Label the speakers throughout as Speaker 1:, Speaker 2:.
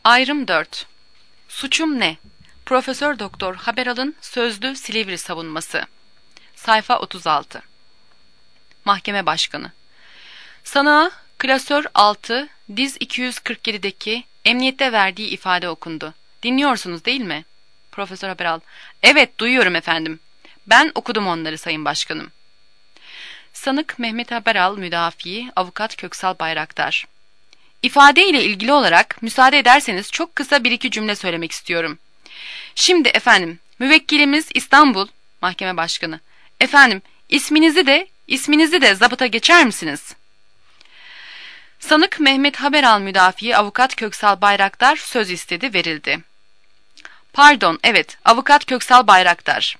Speaker 1: Ayrım 4. Suçum ne? Profesör Doktor Haberal'ın sözlü Silivri savunması. Sayfa 36. Mahkeme Başkanı. Sanığa Klasör 6, diz 247'deki emniyette verdiği ifade okundu. Dinliyorsunuz değil mi? Profesör Haberal. Evet, duyuyorum efendim. Ben okudum onları Sayın Başkanım. Sanık Mehmet Haberal müdafii Avukat Köksal Bayraktar. İfade ile ilgili olarak müsaade ederseniz çok kısa bir iki cümle söylemek istiyorum. Şimdi efendim, müvekkilimiz İstanbul, Mahkeme Başkanı. Efendim, isminizi de zabıta geçer misiniz? Sanık Mehmet Haberal müdafii Avukat Köksal Bayraktar söz istedi, verildi. Pardon, evet, Avukat Köksal Bayraktar.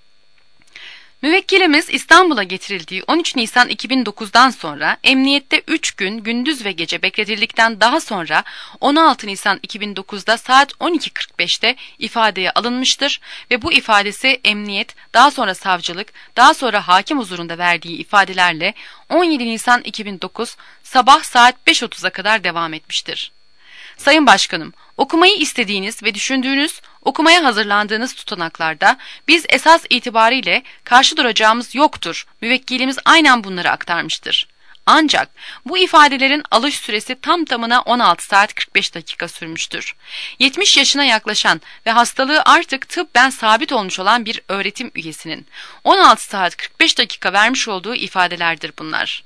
Speaker 1: Müvekkilimiz İstanbul'a getirildiği 13 Nisan 2009'dan sonra emniyette 3 gün gündüz ve gece bekletildikten daha sonra 16 Nisan 2009'da saat 12.45'te ifadeye alınmıştır ve bu ifadesi emniyet, daha sonra savcılık, daha sonra hakim huzurunda verdiği ifadelerle 17 Nisan 2009 sabah saat 5.30'a kadar devam etmiştir. Sayın Başkanım, okumayı istediğiniz ve düşündüğünüz, okumaya hazırlandığınız tutanaklarda biz esas itibariyle karşı duracağımız yoktur. Müvekkilimiz aynen bunları aktarmıştır. Ancak bu ifadelerin alış süresi tam tamına 16 saat 45 dakika sürmüştür. 70 yaşına yaklaşan ve hastalığı artık tıbben sabit olmuş olan bir öğretim üyesinin 16 saat 45 dakika vermiş olduğu ifadelerdir bunlar.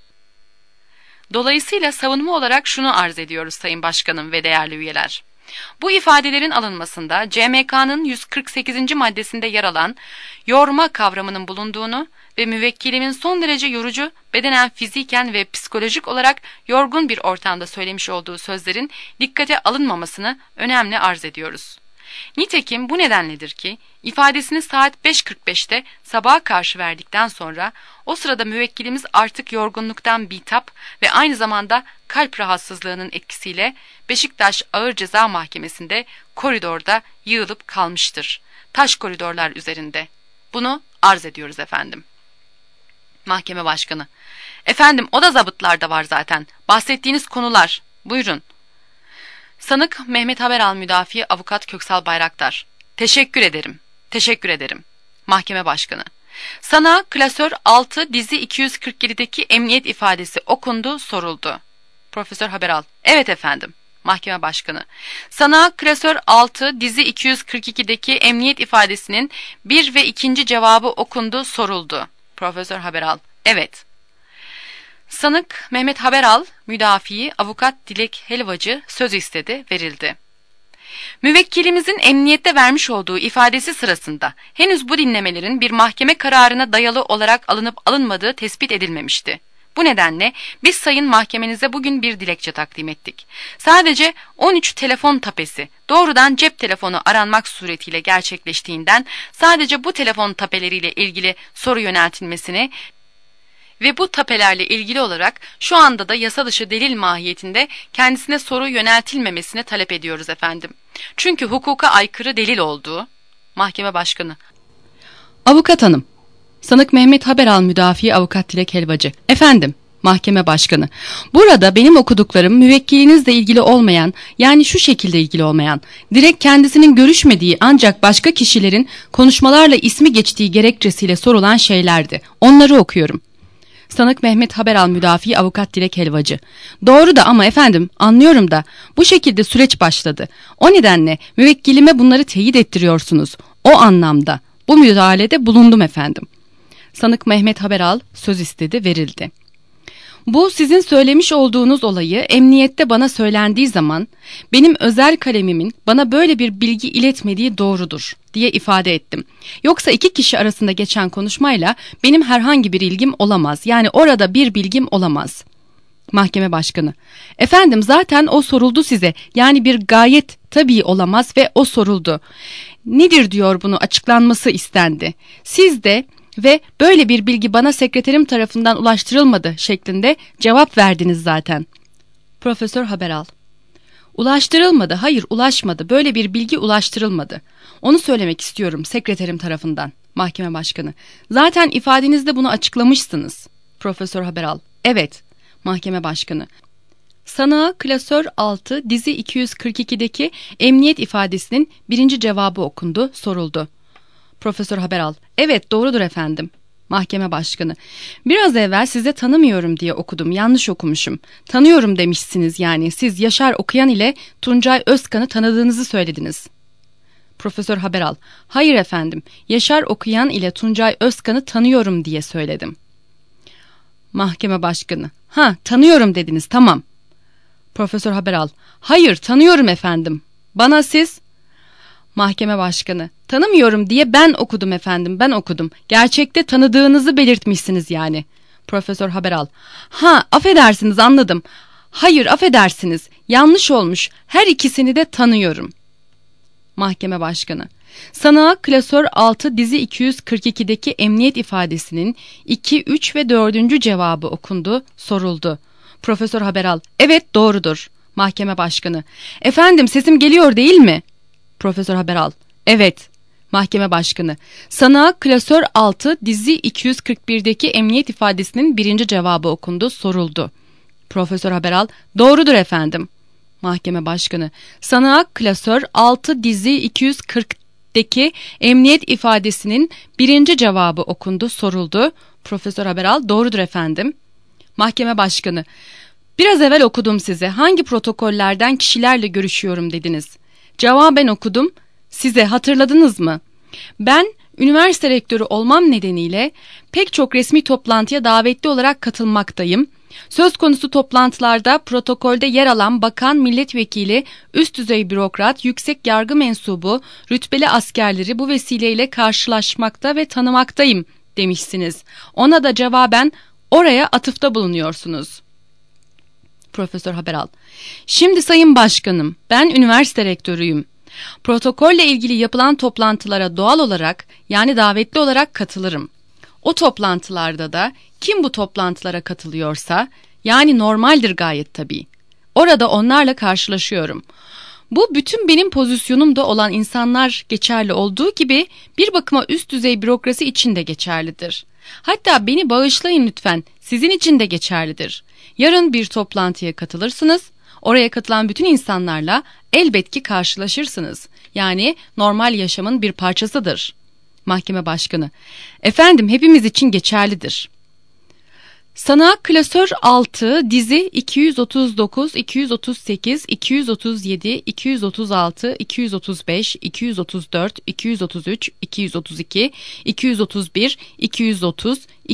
Speaker 1: Dolayısıyla savunma olarak şunu arz ediyoruz Sayın Başkanım ve değerli üyeler. Bu ifadelerin alınmasında CMK'nın 148. maddesinde yer alan yorma kavramının bulunduğunu ve müvekkilimin son derece yorucu, bedenen, fiziken ve psikolojik olarak yorgun bir ortamda söylemiş olduğu sözlerin dikkate alınmamasını önemli arz ediyoruz. Nitekim bu nedenledir ki ifadesini saat 5.45'te sabaha karşı verdikten sonra o sırada müvekkilimiz artık yorgunluktan bitap ve aynı zamanda kalp rahatsızlığının etkisiyle Beşiktaş Ağır Ceza Mahkemesi'nde koridorda yığılıp kalmıştır. Taş koridorlar üzerinde. Bunu arz ediyoruz efendim. Mahkeme Başkanı. Efendim, o da zabıtlarda var zaten. Bahsettiğiniz konular. Buyurun. Sanık Mehmet Haberal müdafii Avukat Köksal Bayraktar. Teşekkür ederim. Teşekkür ederim. Mahkeme Başkanı. Sanığa Klasör 6 dizi 247'deki emniyet ifadesi okundu, soruldu. Profesör Haberal. Evet efendim. Mahkeme Başkanı. Sanığa Klasör 6 dizi 242'deki emniyet ifadesinin 1 ve 2. cevabı okundu, soruldu. Profesör Haberal. Evet. Sanık Mehmet Haberal müdafii Avukat Dilek Helvacı söz istedi, verildi. Müvekkilimizin emniyette vermiş olduğu ifadesi sırasında henüz bu dinlemelerin bir mahkeme kararına dayalı olarak alınıp alınmadığı tespit edilmemişti. Bu nedenle biz sayın mahkemenize bugün bir dilekçe takdim ettik. Sadece 13 telefon tapesi doğrudan cep telefonu aranmak suretiyle gerçekleştiğinden sadece bu telefon tapeleriyle ilgili soru yöneltilmesini ve bu tapelerle ilgili olarak şu anda da yasa dışı delil mahiyetinde kendisine soru yöneltilmemesini talep ediyoruz efendim. Çünkü hukuka aykırı delil olduğu. Mahkeme Başkanı.
Speaker 2: Avukat hanım. Sanık Mehmet Haberal müdafii Avukat Dilek Helvacı. Efendim. Mahkeme Başkanı. Burada benim okuduklarım müvekkilinizle ilgili olmayan, yani şu şekilde ilgili olmayan, direkt kendisinin görüşmediği ancak başka kişilerin konuşmalarla ismi geçtiği gerekçesiyle sorulan şeylerdi. Onları okuyorum. Sanık Mehmet Haberal müdafii Avukat Dilek Helvacı. Doğru da ama efendim, anlıyorum da bu şekilde süreç başladı. O nedenle müvekkilime bunları teyit ettiriyorsunuz. O anlamda bu müdahalede bulundum efendim. Sanık Mehmet Haberal söz istedi, verildi. Bu sizin söylemiş olduğunuz olayı emniyette bana söylendiği zaman benim özel kalemimin bana böyle bir bilgi iletmediği doğrudur diye ifade ettim. Yoksa iki kişi arasında geçen konuşmayla benim herhangi bir ilgim olamaz. Yani orada bir bilgim olamaz. Mahkeme Başkanı. Efendim, zaten o soruldu size. Yani bir gayet tabii olamaz ve o soruldu. Nedir diyor, bunu açıklanması istendi. Siz de ve böyle bir bilgi bana sekreterim tarafından ulaştırılmadı şeklinde cevap verdiniz zaten. Profesör Haberal. Ulaştırılmadı, hayır ulaşmadı, böyle bir bilgi ulaştırılmadı. Onu söylemek istiyorum sekreterim tarafından. Mahkeme Başkanı. Zaten ifadenizde bunu açıklamışsınız. Profesör Haberal. Evet. Mahkeme Başkanı. Sanığa klasör 6 dizi 242'deki emniyet ifadesinin birinci cevabı okundu, soruldu. Profesör Haberal: Evet, doğrudur efendim. Mahkeme başkanı: Biraz evvel size tanımıyorum diye okudum, yanlış okumuşum. Tanıyorum demişsiniz yani. Siz Yaşar Okuyan ile Tuncay Özkan'ı tanıdığınızı söylediniz. Profesör Haberal: Hayır efendim, Yaşar Okuyan ile Tuncay Özkan'ı tanıyorum diye söyledim. Mahkeme başkanı: Tanıyorum dediniz, tamam. Profesör Haberal: Hayır, tanıyorum efendim. Bana siz... Mahkeme başkanı: Tanımıyorum diye ben okudum efendim, ben okudum. Gerçekte tanıdığınızı belirtmişsiniz yani. Profesör Haberal: Affedersiniz, anladım. Hayır, affedersiniz, yanlış olmuş. Her ikisini de tanıyorum. Mahkeme başkanı: Sanığa klasör 6 dizi 242'deki emniyet ifadesinin 2, 3 ve 4. cevabı okundu, soruldu. Profesör Haberal: Evet, doğrudur. Mahkeme başkanı: Efendim, sesim geliyor değil mi? Profesör Haberal: Evet. Mahkeme başkanı: Sanığa klasör 6 dizi 241'deki emniyet ifadesinin 1. cevabı okundu, soruldu. Profesör Haberal: Doğrudur efendim. Mahkeme başkanı: Sanığa klasör 6 dizi 240'deki emniyet ifadesinin 1. cevabı okundu, soruldu. Profesör Haberal: Doğrudur efendim. Mahkeme başkanı: Biraz evvel okudum size. Hangi protokollerden kişilerle görüşüyorum dediniz. Cevaben okudum. Size hatırladınız mı? Ben üniversite rektörü olmam nedeniyle pek çok resmi toplantıya davetli olarak katılmaktayım. Söz konusu toplantılarda protokolde yer alan bakan, milletvekili, üst düzey bürokrat, yüksek yargı mensubu, rütbeli askerleri bu vesileyle karşılaşmakta ve tanımaktayım demişsiniz. Ona da cevaben oraya atıfta bulunuyorsunuz. Profesör Haberal: Şimdi Sayın Başkanım, ben üniversite rektörüyüm. Protokolle ilgili yapılan toplantılara doğal olarak, yani davetli olarak katılırım. O toplantılarda da kim bu toplantılara katılıyorsa, yani normaldir gayet tabii, orada onlarla karşılaşıyorum. Bu bütün benim pozisyonumda olan insanlar geçerli olduğu gibi bir bakıma üst düzey bürokrasi için de geçerlidir. Hatta beni bağışlayın lütfen, sizin için de geçerlidir. Yarın bir toplantıya katılırsınız, oraya katılan bütün insanlarla elbet ki karşılaşırsınız. Yani normal yaşamın bir parçasıdır. Mahkeme başkanı: Efendim, hepimiz için geçerlidir. Sanığa klasör 6 dizi 239, 238, 237, 236, 235, 234, 233, 232, 231, 230,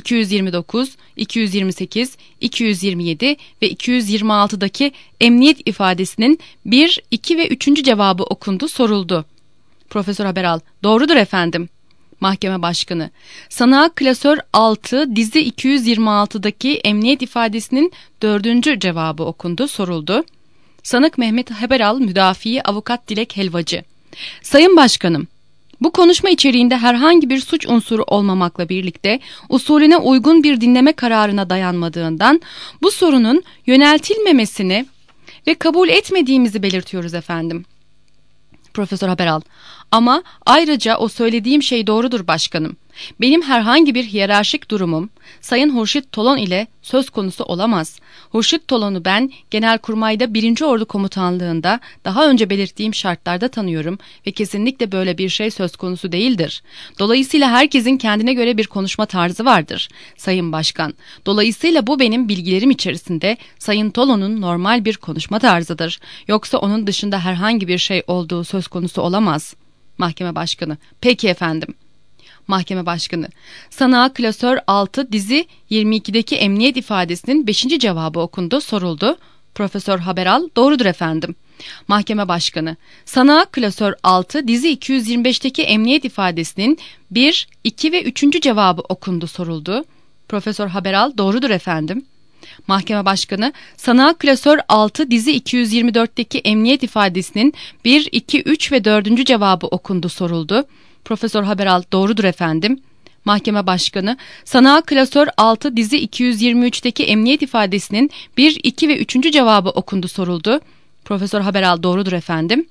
Speaker 2: 229, 228, 227 ve 226'daki emniyet ifadesinin 1, 2 ve 3. cevabı okundu, soruldu. Profesör Haberal: Doğrudur efendim. Mahkeme başkanı: Sanığa klasör 6 dizi 226'daki emniyet ifadesinin 4. cevabı okundu, soruldu. Sanık Mehmet Haberal müdafii avukat Dilek Helvacı: Sayın Başkanım, bu konuşma içeriğinde herhangi bir suç unsuru olmamakla birlikte usulüne uygun bir dinleme kararına dayanmadığından bu sorunun yöneltilmemesini ve kabul etmediğimizi belirtiyoruz efendim. Profesör Haberal: Ama ayrıca o söylediğim şey doğrudur başkanım. Benim herhangi bir hiyerarşik durumum Sayın Hurşit Tolon ile söz konusu olamaz. Hurşit Tolon'u ben Genelkurmay'da 1. Ordu Komutanlığı'nda daha önce belirttiğim şartlarda tanıyorum ve kesinlikle böyle bir şey söz konusu değildir. Dolayısıyla herkesin kendine göre bir konuşma tarzı vardır Sayın Başkan. Dolayısıyla bu benim bilgilerim içerisinde Sayın Tolon'un normal bir konuşma tarzıdır. Yoksa onun dışında herhangi bir şey olduğu söz konusu olamaz. Mahkeme başkanı: Peki efendim. Mahkeme başkanı: Sanığa klasör 6 dizi 22'deki emniyet ifadesinin 5. cevabı okundu, soruldu. Profesör Haberal: Doğrudur efendim. Mahkeme başkanı: Sanığa klasör 6 dizi 225'teki emniyet ifadesinin 1, 2 ve 3. cevabı okundu, soruldu. Profesör Haberal: Doğrudur efendim. Mahkeme başkanı: Sanığa klasör 6 dizi 224'teki emniyet ifadesinin 1, 2, 3 ve 4. cevabı okundu, soruldu. Profesör Haberal: Doğrudur efendim. Mahkeme başkanı: Sanığa klasör 6 dizi 223'teki emniyet ifadesinin 1, 2 ve 3. cevabı okundu, soruldu. Profesör Haberal: Doğrudur efendim.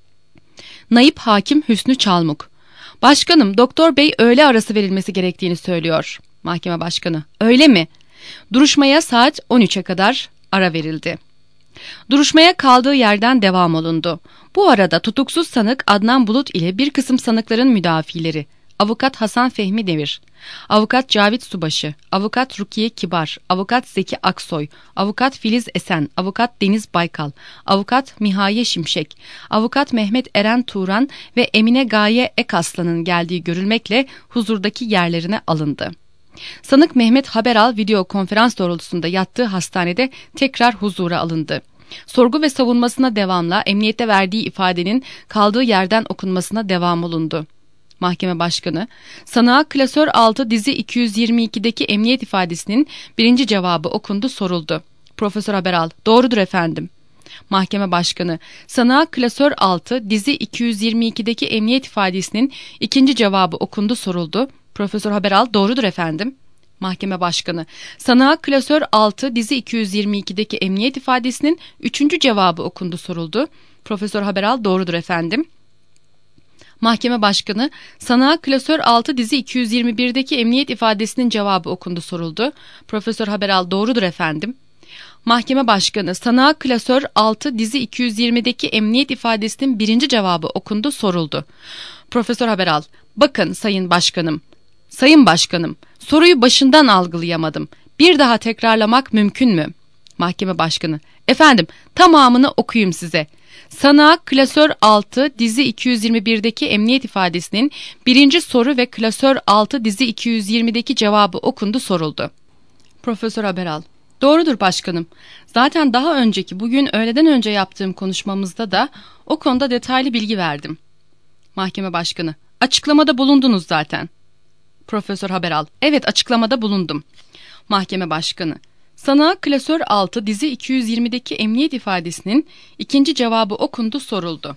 Speaker 2: Naip Hakim Hüsnü Çalmuk: Başkanım, doktor bey öğle arası verilmesi gerektiğini söylüyor. Mahkeme başkanı: Öyle mi? Duruşmaya saat 13'e kadar ara verildi. Duruşmaya kaldığı yerden devam olundu. Bu arada tutuksuz sanık Adnan Bulut ile bir kısım sanıkların müdafileri, Avukat Hasan Fehmi Demir, Avukat Cavit Subaşı, Avukat Rukiye Kibar, Avukat Zeki Aksoy, Avukat Filiz Esen, Avukat Deniz Baykal, Avukat Mihaye Şimşek, Avukat Mehmet Eren Turan ve Emine Gaye Ekaslan'ın geldiği görülmekle huzurdaki yerlerine alındı. Sanık Mehmet Haberal video konferans doğrultusunda yattığı hastanede tekrar huzura alındı. Sorgu ve savunmasına devamla emniyette verdiği ifadenin kaldığı yerden okunmasına devam olundu. Mahkeme Başkanı, sanığa klasör 6 dizi 222'deki emniyet ifadesinin birinci cevabı okundu soruldu. Profesör Haberal, doğrudur efendim. Mahkeme Başkanı, sanığa klasör 6 dizi 222'deki emniyet ifadesinin ikinci cevabı okundu soruldu. Profesör Haberal, doğrudur efendim. Mahkeme Başkanı, sanığa klasör 6 dizi 222'deki emniyet ifadesinin üçüncü cevabı okundu soruldu. Profesör Haberal, doğrudur efendim. Mahkeme Başkanı, sanığa klasör 6 dizi 221'deki emniyet ifadesinin cevabı okundu soruldu. Profesör Haberal, doğrudur efendim. Mahkeme Başkanı, sanığa klasör 6 dizi 220'deki emniyet ifadesinin birinci cevabı okundu soruldu. Profesör Haberal, bakın Sayın Başkanım. Sayın Başkanım, soruyu başından algılayamadım. Bir daha tekrarlamak mümkün mü? Mahkeme Başkanı, efendim tamamını okuyayım size. Sanığa klasör 6 dizi 221'deki emniyet ifadesinin birinci soru ve klasör 6 dizi 220'deki cevabı okundu soruldu. Profesör Haberal, doğrudur başkanım. Zaten daha önceki bugün öğleden önce yaptığım konuşmamızda da o konuda detaylı bilgi verdim. Mahkeme Başkanı, açıklamada bulundunuz zaten. Profesör Haberal, evet açıklamada bulundum. Mahkeme Başkanı, sanığa klasör 6 dizi 220'deki emniyet ifadesinin ikinci cevabı okundu soruldu.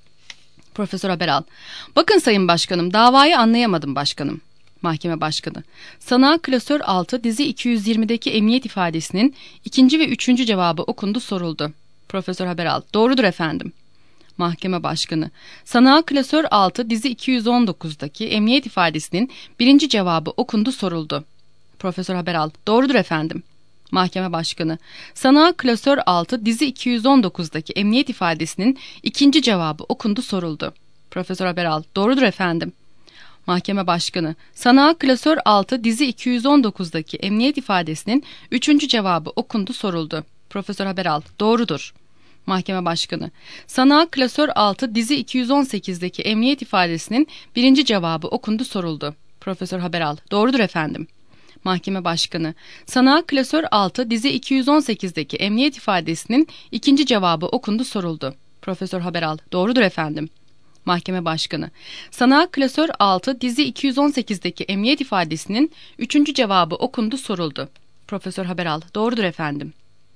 Speaker 2: Profesör Haberal, bakın Sayın Başkanım, davayı anlayamadım başkanım. Mahkeme Başkanı, sanığa klasör 6 dizi 220'deki emniyet ifadesinin ikinci ve üçüncü cevabı okundu soruldu. Profesör Haberal, doğrudur efendim. Mahkeme Başkanı, sanığa klasör 6 dizi 219'daki emniyet ifadesinin birinci cevabı okundu soruldu. Profesör Haberal, doğrudur efendim. Mahkeme Başkanı, sanığa klasör 6 dizi 219'daki emniyet ifadesinin ikinci cevabı okundu soruldu. Profesör Haberal, doğrudur efendim. Mahkeme Başkanı, sanığa klasör 6 dizi 219'daki emniyet ifadesinin üçüncü cevabı okundu soruldu. Profesör Haberal, doğrudur. Mahkeme Başkanı, sanığa klasör 6 dizi 218'deki emniyet ifadesinin birinci cevabı okundu soruldu. Profesör Haberal, doğrudur efendim. Mahkeme Başkanı, sanığa klasör 6 dizi 218'deki emniyet ifadesinin ikinci cevabı okundu soruldu. Profesör Haberal, doğrudur efendim. Mahkeme Başkanı, sanığa klasör 6 dizi 218'deki emniyet ifadesinin üçüncü cevabı okundu soruldu. Profesör Haberal, doğrudur efendim.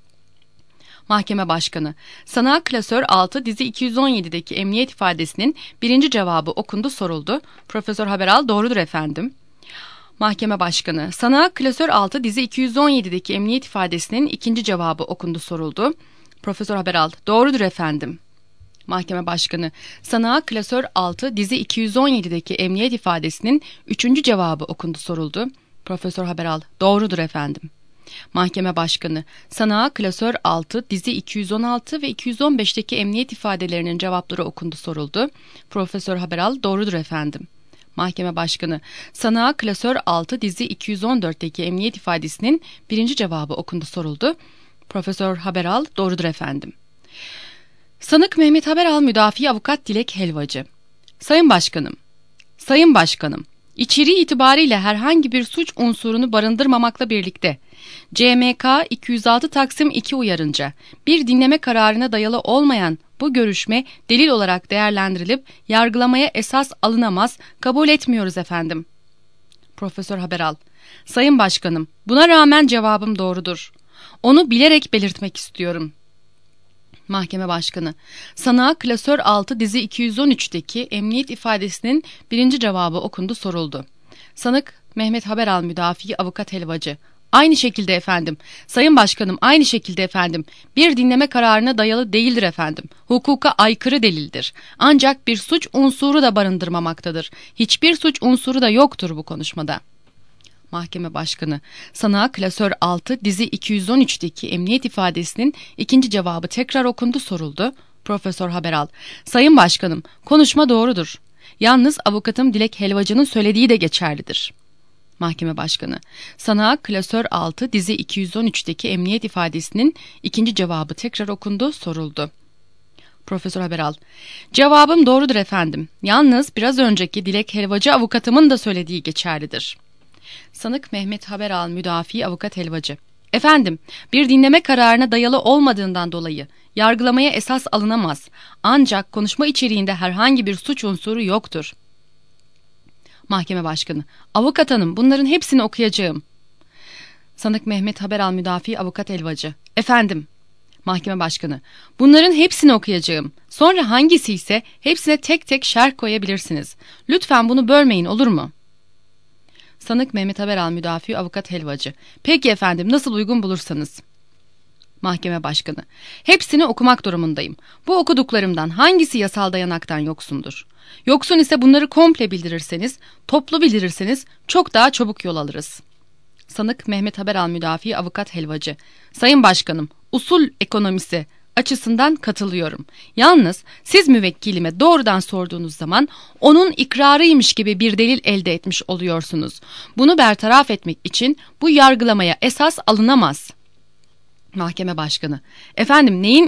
Speaker 2: Mahkeme Başkanı, sanığa klasör 6 dizi 217'deki emniyet ifadesinin birinci cevabı okundu soruldu. Profesör Haberal, doğrudur efendim. Mahkeme Başkanı, sanığa klasör 6 dizi 217'deki emniyet ifadesinin ikinci cevabı okundu soruldu. Profesör Haberal, doğrudur efendim. Mahkeme Başkanı, sanığa klasör 6 dizi 217'deki emniyet ifadesinin üçüncü cevabı okundu soruldu. Profesör Haberal, doğrudur efendim. Mahkeme Başkanı, sanığa klasör 6 dizi 216 ve 215'teki emniyet ifadelerinin cevapları okundu soruldu. Profesör Haberal, doğrudur efendim. Mahkeme Başkanı, sanığa klasör 6 dizi 214'teki emniyet ifadesinin birinci cevabı okundu soruldu. Profesör Haberal, doğrudur efendim. Sanık Mehmet Haberal müdafi avukat Dilek Helvacı. Sayın Başkanım, Sayın Başkanım, içeriği itibariyle herhangi bir suç unsurunu barındırmamakla birlikte CMK 206 Taksim 2 uyarınca bir dinleme kararına dayalı olmayan bu görüşme delil olarak değerlendirilip yargılamaya esas alınamaz, kabul etmiyoruz efendim. Profesör Haberal, Sayın Başkanım, buna rağmen cevabım doğrudur. Onu bilerek belirtmek istiyorum. Mahkeme Başkanı, sanığa klasör 6 dizi 213'teki emniyet ifadesinin birinci cevabı okundu soruldu. Sanık Mehmet Haberal müdafi avukat Helvacı, aynı şekilde efendim. Sayın Başkanım, aynı şekilde efendim. Bir dinleme kararına dayalı değildir efendim. Hukuka aykırı delildir. Ancak bir suç unsuru da barındırmamaktadır. Hiçbir suç unsuru da yoktur bu konuşmada. Mahkeme Başkanı, sanığa klasör 6 dizi 213'teki emniyet ifadesinin ikinci cevabı tekrar okundu, soruldu. Profesör Haberal, Sayın Başkanım, konuşma doğrudur. Yalnız avukatım Dilek Helvacı'nın söylediği de geçerlidir. Mahkeme Başkanı, sanığa klasör 6 dizi 213'teki emniyet ifadesinin ikinci cevabı tekrar okundu, soruldu. Profesör Haberal, cevabım doğrudur efendim. Yalnız biraz önceki Dilek Helvacı avukatımın da söylediği geçerlidir. Sanık Mehmet Haberal müdafi avukat Helvacı, efendim, bir dinleme kararına dayalı olmadığından dolayı yargılamaya esas alınamaz. Ancak konuşma içeriğinde herhangi bir suç unsuru yoktur. Mahkeme Başkanı, avukat hanım, bunların hepsini okuyacağım. Sanık Mehmet Haberal müdafi avukat Helvacı, efendim. Mahkeme Başkanı, bunların hepsini okuyacağım. Sonra hangisi ise hepsine tek tek şerh koyabilirsiniz. Lütfen bunu bölmeyin, olur mu? Sanık Mehmet Haberal müdafi avukat Helvacı, peki efendim, nasıl uygun bulursanız. Mahkeme Başkanı, hepsini okumak durumundayım. Bu okuduklarımdan hangisi yasal dayanaktan yoksundur? Yoksun ise bunları komple bildirirseniz, toplu bildirirseniz çok daha çabuk yol alırız. Sanık Mehmet Haberal müdafi avukat Helvacı, Sayın Başkanım, usul ekonomisi açısından katılıyorum. Yalnız siz müvekkilime doğrudan sorduğunuz zaman onun ikrarıymış gibi bir delil elde etmiş oluyorsunuz. Bunu bertaraf etmek için bu yargılamaya esas alınamaz. Mahkeme Başkanı, efendim, neyin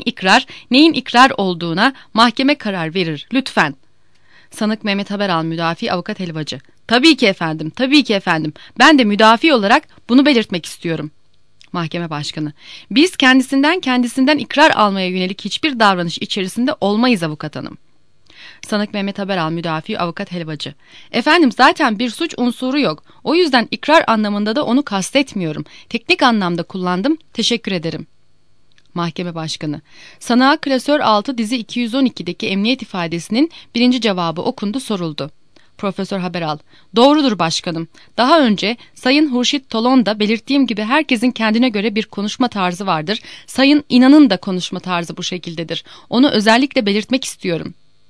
Speaker 2: ikrar olduğuna mahkeme karar verir lütfen. Sanık Mehmet Haberal müdafi avukat Helvacı, tabii ki efendim, ben de müdafi olarak bunu belirtmek istiyorum. Mahkeme Başkanı, biz kendisinden ikrar almaya yönelik hiçbir davranış içerisinde olmayız avukat hanım. Sanık Mehmet Haberal müdafi avukat Helvacı, efendim, zaten bir suç unsuru yok. O yüzden ikrar anlamında da onu kastetmiyorum. Teknik anlamda kullandım. Teşekkür ederim. Mahkeme Başkanı, sanığa klasör 6 dizi 212'deki emniyet ifadesinin birinci cevabı okundu, soruldu. Profesör Haberal, doğrudur başkanım. Daha önce Sayın Hurşit Tolon'da belirttiğim gibi herkesin kendine göre bir konuşma tarzı vardır. Sayın İnan'ın da konuşma tarzı bu şekildedir. Onu özellikle belirtmek istiyorum.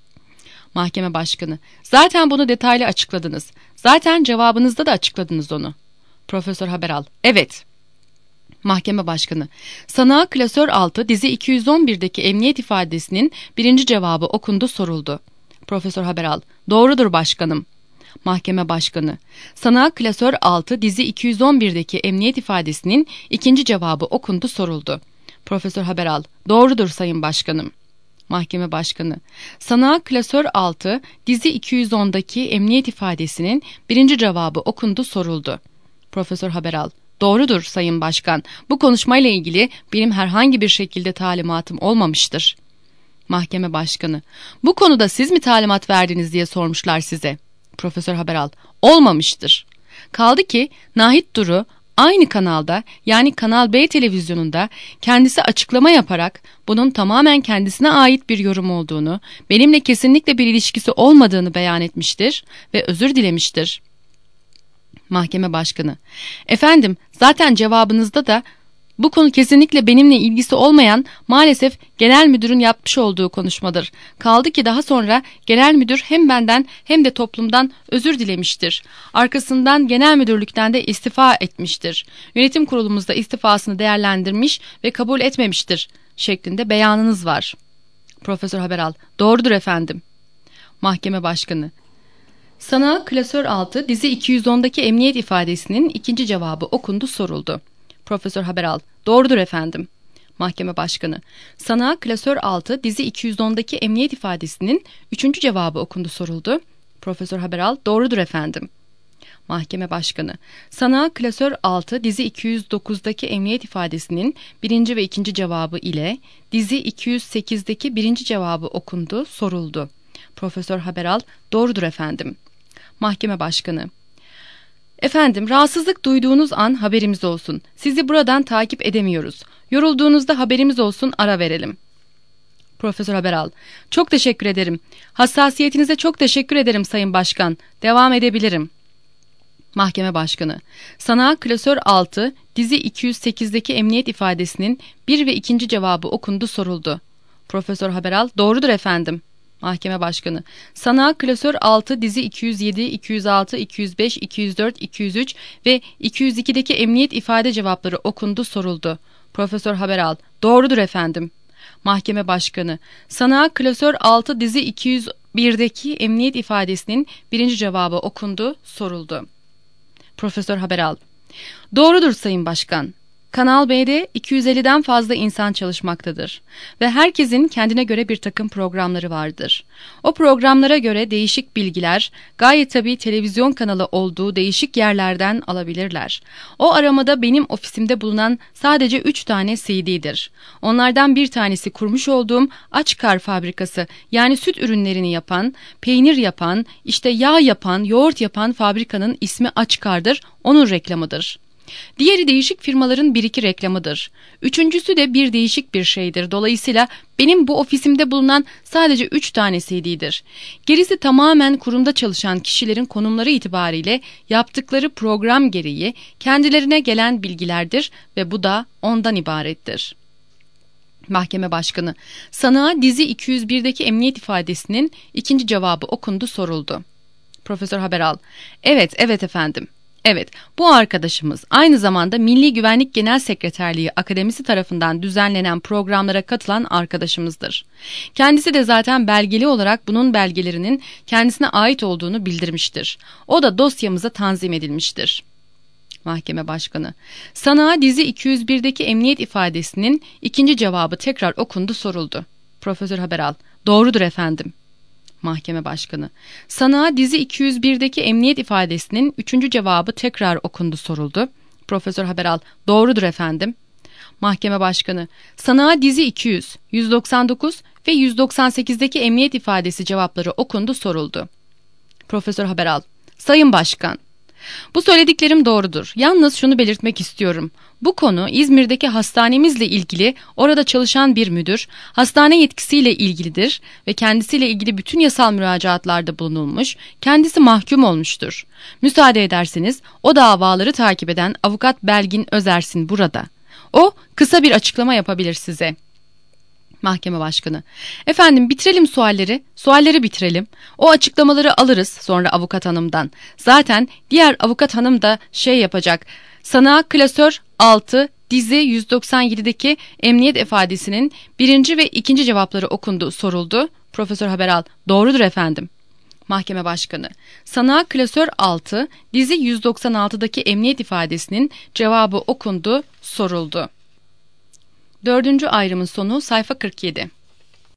Speaker 2: Mahkeme Başkanı, zaten bunu detaylı açıkladınız. Zaten cevabınızda da açıkladınız onu. Profesör Haberal, evet. Mahkeme Başkanı, sanığa klasör 6 dizi 211'deki emniyet ifadesinin birinci cevabı okundu, soruldu. Profesör Haberal, doğrudur başkanım. Mahkeme Başkanı, sanığa klasör 6 dizi 211'deki emniyet ifadesinin ikinci cevabı okundu, soruldu. Profesör Haberal, doğrudur sayın başkanım. Mahkeme Başkanı, sanığa klasör 6 dizi 210'daki emniyet ifadesinin birinci cevabı okundu, soruldu. Profesör Haberal, doğrudur sayın başkan. Bu konuşmayla ilgili benim herhangi bir şekilde talimatım olmamıştır. Mahkeme Başkanı, bu konuda siz mi talimat verdiniz diye sormuşlar size. Profesör Haberal, olmamıştır. Kaldı ki Nahit Duru aynı kanalda, yani Kanal B televizyonunda kendisi açıklama yaparak bunun tamamen kendisine ait bir yorum olduğunu, benimle kesinlikle bir ilişkisi olmadığını beyan etmiştir ve özür dilemiştir. Mahkeme Başkanı, efendim, zaten cevabınızda da bu konu kesinlikle benimle ilgisi olmayan, maalesef genel müdürün yapmış olduğu konuşmadır. Kaldı ki daha sonra genel müdür hem benden hem de toplumdan özür dilemiştir. Arkasından genel müdürlükten de istifa etmiştir. Yönetim kurulumuzda istifasını değerlendirmiş ve kabul etmemiştir şeklinde beyanınız var. Profesör Haberal, doğrudur efendim. Mahkeme Başkanı, sanığa klasör 6 dizi 210'daki emniyet ifadesinin ikinci cevabı okundu, soruldu. Profesör Haberal, doğrudur efendim. Mahkeme Başkanı, sanığa klasör 6 dizi 210'daki emniyet ifadesinin üçüncü cevabı okundu, soruldu. Profesör Haberal, doğrudur efendim. Mahkeme Başkanı, sanığa klasör 6 dizi 209'daki emniyet ifadesinin birinci ve ikinci cevabı ile dizi 208'deki birinci cevabı okundu, soruldu. Profesör Haberal, doğrudur efendim. Mahkeme Başkanı, efendim, rahatsızlık duyduğunuz an haberimiz olsun. Sizi buradan takip edemiyoruz. Yorulduğunuzda haberimiz olsun, ara verelim. Profesör Haberal, çok teşekkür ederim. Hassasiyetinize çok teşekkür ederim Sayın Başkan. Devam edebilirim. Mahkeme Başkanı, sanığa klasör 6 dizi 208'deki emniyet ifadesinin bir ve ikinci cevabı okundu, soruldu. Profesör Haberal, doğrudur efendim. Mahkeme Başkanı: sanığa klasör 6 dizi 207, 206, 205, 204, 203 ve 202'deki emniyet ifade cevapları okundu, soruldu. Profesör Haberal: doğrudur efendim. Mahkeme Başkanı: sanığa klasör 6 dizi 201'deki emniyet ifadesinin birinci cevabı okundu, soruldu. Profesör Haberal: doğrudur Sayın Başkan. Kanal B'de 250'den fazla insan çalışmaktadır ve herkesin kendine göre bir takım programları vardır. O programlara göre değişik bilgiler, gayet tabii televizyon kanalı olduğu değişik yerlerden alabilirler. O aramada benim ofisimde bulunan sadece 3 tane CD'dir. Onlardan bir tanesi kurmuş olduğum Açkar fabrikası, yani süt ürünlerini yapan, peynir yapan, işte yağ yapan, yoğurt yapan fabrikanın ismi Açkar'dır, onun reklamıdır. Diğeri değişik firmaların bir iki reklamıdır. Üçüncüsü de bir değişik bir şeydir. Dolayısıyla benim bu ofisimde bulunan sadece 3 tane CD'dir. Gerisi tamamen kurumda çalışan kişilerin konumları itibariyle yaptıkları program gereği kendilerine gelen bilgilerdir ve bu da ondan ibarettir. Mahkeme Başkanı: sanığa dizi 201'deki emniyet ifadesinin ikinci cevabı okundu, soruldu. Profesör Haberal: evet efendim. Evet, bu arkadaşımız aynı zamanda Milli Güvenlik Genel Sekreterliği Akademisi tarafından düzenlenen programlara katılan arkadaşımızdır. Kendisi de zaten belgeli olarak bunun belgelerinin kendisine ait olduğunu bildirmiştir. O da dosyamıza tanzim edilmiştir. Mahkeme Başkanı: sanığa dizi 201'deki emniyet ifadesinin ikinci cevabı tekrar okundu, soruldu. Profesör Haberal: doğrudur efendim. Mahkeme Başkanı: sanığa dizi 201'deki emniyet ifadesinin üçüncü cevabı tekrar okundu, soruldu. Profesör Haberal: doğrudur efendim. Mahkeme Başkanı: sanığa dizi 200, 199 ve 198'deki emniyet ifadesi cevapları okundu, soruldu. Profesör Haberal: Sayın Başkan, bu söylediklerim doğrudur. Yalnız şunu belirtmek istiyorum. Bu konu İzmir'deki hastanemizle ilgili, orada çalışan bir müdür, hastane yetkisiyle ilgilidir ve kendisiyle ilgili bütün yasal müracaatlarda bulunulmuş, kendisi mahkum olmuştur. Müsaade ederseniz o davaları takip eden avukat Belgin Özersin burada. O kısa bir açıklama yapabilir size. Mahkeme Başkanı: efendim bitirelim sualleri bitirelim. O açıklamaları alırız sonra avukat hanımdan. Zaten diğer avukat hanım da yapacak. Sanığa klasör 6 dizi 197'deki emniyet ifadesinin birinci ve ikinci cevapları okundu, soruldu. Profesör Haberal: doğrudur efendim. Mahkeme Başkanı: sanığa klasör 6 dizi 196'daki emniyet ifadesinin cevabı okundu, soruldu. Dördüncü ayrımın sonu sayfa 47.